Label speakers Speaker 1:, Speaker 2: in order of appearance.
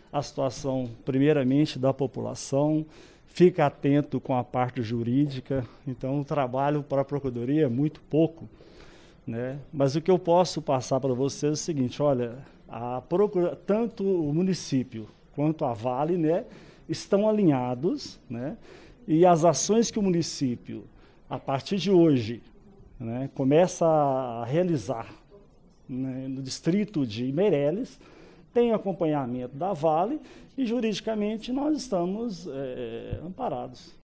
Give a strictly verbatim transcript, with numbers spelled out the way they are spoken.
Speaker 1: a situação, primeiramente, da população, fica atento com a parte jurídica, então o trabalho para a Procuradoria é muito pouco, né? Mas o que eu posso passar para vocês é o seguinte, olha, a procura, tanto o município quanto a Vale, né, estão alinhados, né, e as ações que o município, a partir de hoje, né, começa a realizar, né, no distrito de Meireles, tem acompanhamento da Vale e, juridicamente, nós estamos é, amparados.